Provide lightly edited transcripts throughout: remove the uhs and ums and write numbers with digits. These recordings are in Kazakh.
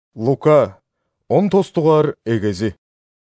Лука, 10 тостугар эгези.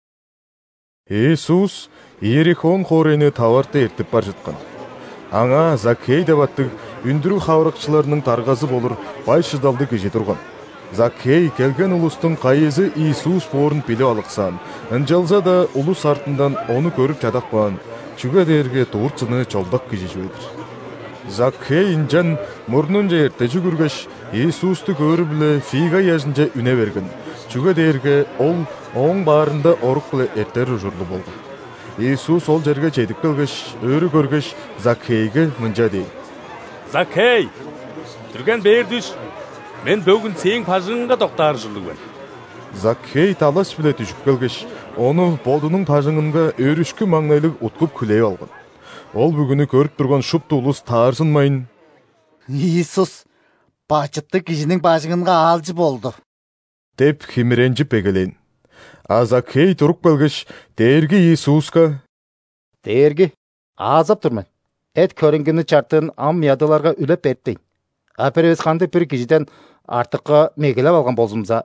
Иисус Иерихон хорыны таварта эртип бар жаткан. Аңа Закхей деп аттык үндүрүү хабарыкчыларынын таргазы болур бай шыдалды киши турган. Закхей келген улустун кайызы Иисус боорун билип алыксан, ынжалса да улус артынан ону көрүп жадакпан, чүгө дээрге туурчуны жолдок киши жибедир. Закхей инжан мурнун жерте жүгүргөш Иисусту көрүп эле фига яжынча үне берген. Чүгө дээрге ол оң баарында орук эле эртер ужурлу болгон. Иисус ол жерге жетип келгеш, өрү көргөш Закхейге мынча дейт: Закхей, түрген бээр түш. Мен бөгүн сең пажыңга токтаар ужурлугун. Закхей талаш биле түшүп келгеш, ону бодунун пажыңынга өрүшкү маңнайлык уткуп күлөй алган. Ол бүгүнү көрүп турган шупту улус таарсынмайын: Иисус бачытты кишинин башыңынга алчы болду деп химиренжип эгелейин. А Закхей туруп келгеш, дээрги Иисуска: Дээрги, азап турман. Эт көрүнгөнү чартын ам ядыларга үлөп берттейин. Аперебиз кандык бир кишиден артыкка мегелеп алган болсумса,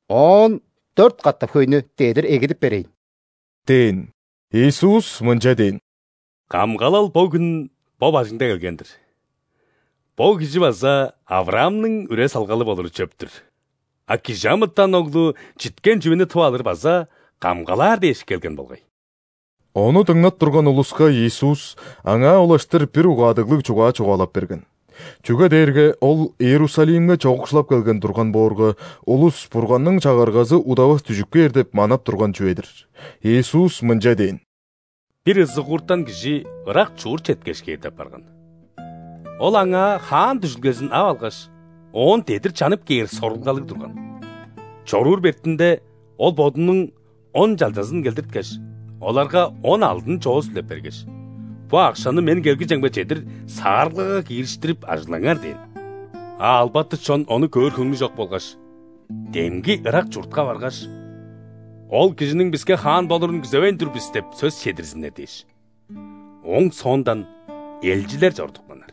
14 каттап көйнү дедир эгидип берейин. Дейин. Иисус мынча дейин: Камгалал бөгүн бо башыңда келгендир. Бо киши баса Авраамдын үре салгалы болур чөптүр. А киши амыттан оглу читкен жүбүнү тып алыр баса камгалаар деш келген болгой. Ону тыңнап турган улуска Иисус аңа улаштыр бир угаадыглык чугаа чугаалап берген. Чүгө дээрге ол Иерусалимге чогушлап келген турган боорго улус Бурганның чагаргазы удабас түжүккө эрдеп манап турган чүбедир. Иисус мынча дейин: Бир ызык уртан киши ырак чуур четкешке эртеп барган. Ол аңа хаан түшүлгесин ап алгаш, 10 тедир чанып кээр сорулгалык турган. Чоруур бертинде ол бодунун 10 жалжасын келдирткеш, оларга 10 алдын чоос үлеп бергеш, бу акчаны мен келги жеңбе чедир саарылгага кийиштирип ажылаңар дейин. Албатты чон ону көөр күнү жок болгаш, демги ырак журтка баргаш, ол кишинин бизге хаан болурун күзөбөйн турбуз деп сөз чедирсиндер дейш. Оң сондан элчилер жордукманар.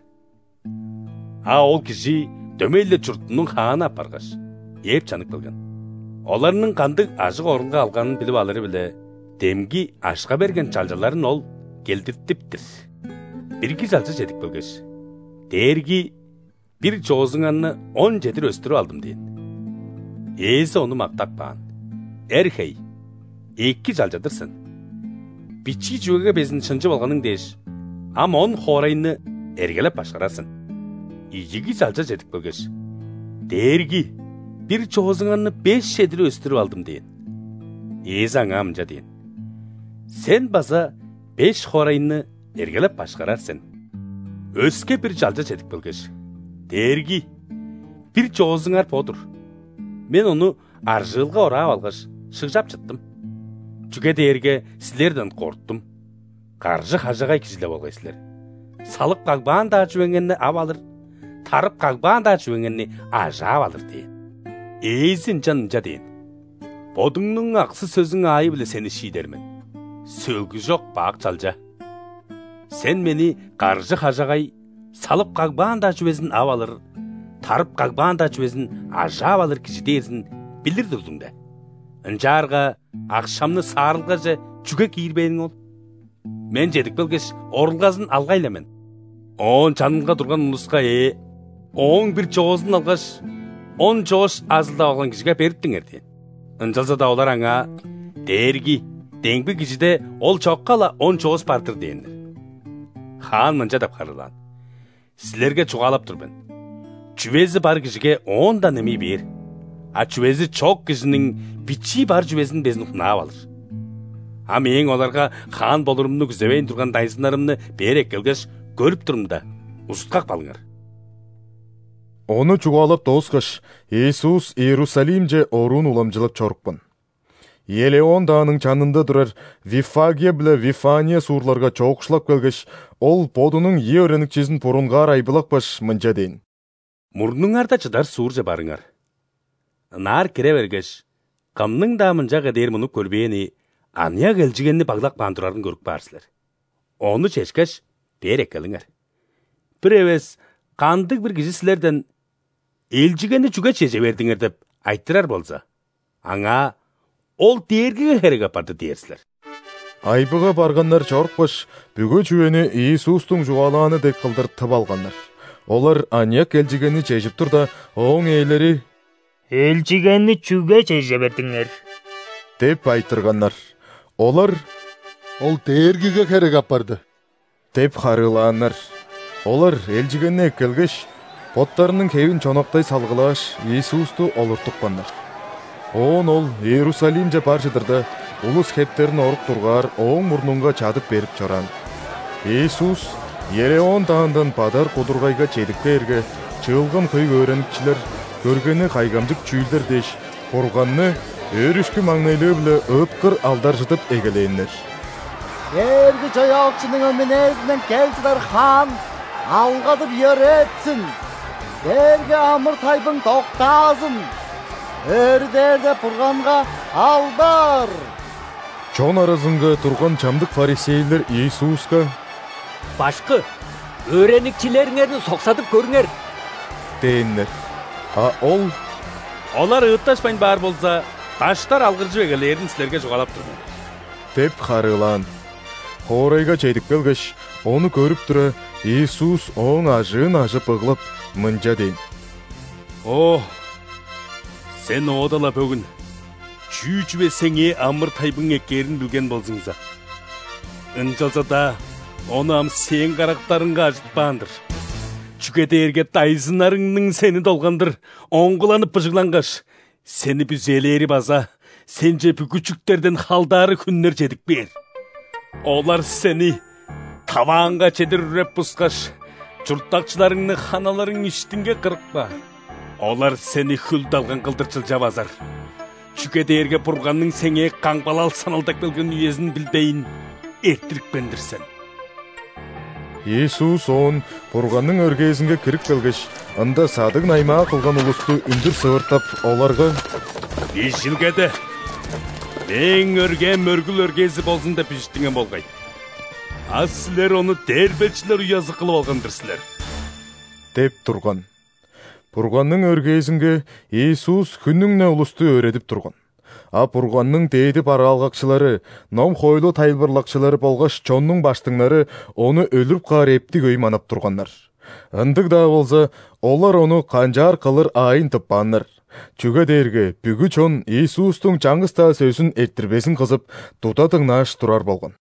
А ол киши дөмөйлө журтунун хааны апаргаш, эп чанып келген. Оларынын кандык ажык орунга алганын билип алыры биле, демги ашка берген жалжаларын ол келдиртиптир. Бирки жалжа жетип келгеш, дээрги бир жоозуңанны 10 жетир өстүрүп алдым дейин. Ээси ону мактап баан: Эрхей, 2 жалжадырсың. Бичи жүгөгө безин чынжы болганың деш, ам 10 хорайны эргелеп башкарасың. 2 жалжа жетип келгеш, дээрги бир жоозуңанны 5 жетир өстүрүп алдым дейин. Ээси аңа мынча дейин: Сен база 5 хорайны эргелеп башкарарсың. Өскө бир жалжа жетип келгеш, дээрги бир жоозуңар подур. Мен ону аржылга орап алгаш, шыгжап чыттым. Чүгө дээрге силерден корктум. Каржы хажагай кишилер болгойсузлер. Салып кагбаан да жүбөңөнү ап алыр, тарып кагбаан да жүбөңөнү ажап алыр дейин. Эйсин жанынча дейин: Бодуңнун аксы сөзүң айы биле сени шийдермин. Сөлгү жок бак жалжа. Сен мени каржы хажагай салып кагбаан да жүбөсүн ап алыр, тарып кагбаан да жүбөсүн ажап алыр киши дээрсин билир турдуң да. Ынжаарга акшамны саарылга же жүгө кийирбейиң ол. Мен жетип келгеш орулгасын алгай элемен. 10 чанынга турган улуска 11 жоозун алгаш, 10 жоош азылдап алган кишиге бериптиңер дейин. Ынжалса да олар аңа: Дээрги деңби кишиде ол чоккала 10 жооз бардыр дейиндер. Хаан мынча деп карылган: Силерге чугаалап турмун. Жүбөсү бар кишиге 10 да эми бер. А жүбөсү чок кишинин бичи бар жүбөсүн безин ухнап алыр. А мен оларга хаан болурумду күзөбөйн турган дайсынарымны берек келгеш көрүп турум да, устук балыңар. Ону чугаалап тоскаш, Иисус Иерусалимже орун уламжылап чорукпан. Елеон даанын чанында турар Вифагия биле Вифания суурларга чогушлап келгеш, ол бодунун өрөнүкчесин бурунга айбылак баш мынча дейин: Мурнуңарда чыдар суур же барыңар. Нар кире бергеш, камның да мынжага дер муну көрбейени, ания келжигенни баглак баан турарын көрүп барсызлар. Ону чечкеш, берек келиңер. Бир эбес кандык бир киши силерден элжигенни жүгө чеже бердиңер деп айттырар болса, аңа ол дергіге керек апарды дерсілер. Айбыға барғандар чорықпыш, бүгі жуені Иисустың жуаланы дек қылдыр тып алғандар. Олар аньяк елжігені чежіп тұр да, оң ейлері Елжігені чуге чеже бердіңер. деп айтырғандар. Олар Ол дергіге керек апарды. деп қарыланар. Олар елжігенне келгеш, боттарының кебін чонақтай салғылаш Иисусту олыр тұқпандар. Ол Иерусалимже баржыдырды, улус хептерін орық тұрғар оң мұрныңға чадып беріп чоран. Иисус Ереон тағындан падар қодырғайға чедікті ерге, чылғын көй өренікчілер, көргені қайгамдық чүйлдер деш, қорғанны өрішкі маңнайлы білі өпқыр алдар жытып егелейінлер. Ergi çayakçının minesinden geldiler han, algadıp yöretsin. Ergi amır taybın toktazın, örдерде пұрғанға алдар. Чон арасынға тұрған чамдық фарисейлер Иисусқа Башқы, өренікчілеріңерді соқсатып көріңер. дейінлер. Ол Олар ытташпайн бар болса, таштар алғыржы егелерін сілерге жоғалап тұрды. деп қарылан. Хорайға чейдік келгіш, оны көріп тұры, Иисус оң ажын ажып ұғылып, мұнжа дейін. О, сен одала бөгін, чүйчібе сеңе амыр тайбың екерін білген болсыңыза. Үнжалса да, оны ам сен қарақтарыңға ажытпандыр. Чүкетерге тайзынарыңның сені долғандыр, оңғыланып бұжыланғаш. Сені бүзелері база, сенже бүкүчүктерден халдары күннер жедік бер. Олар сені таванға чедір үреп бұсқаш, жұрттақчыларыңны ханаларың іштінге қырықпа. Олар сені хүлдалған қылдырчыл жавазар. Чүкетерге бұрғанның сеңе қаңбалал саналдақ білген үйезін білбейін, ертірік бендірсен. Иисус он бұрғанның өргезінге кірік келгіш, ында садық найма қылған ұлысты үндір сығыртап оларға Бешілгеді, мен өрге мөргіл өргезі болсын да піштіңен болғай. Аз сілер оны дербелчілер ұязы қылып алғандырсілер. деп тұрған. Бұрғанның өргезінге Иисус күнніңне ұлысты өредіп тұрған. Бұрғанның дейдіп аралғақшылары, ном хойлы тайлбырлақшылары болғаш чонның баштыңлары оны өліп қар епті көй манап тұрғандар. Үндік да болса, олар оны қанжар қылыр айын тұппандар. Чүге дерге, бүгі чон Иисустың жаңғыста сөзін еттірбесін қызып, тұтатың наш тұрар болған.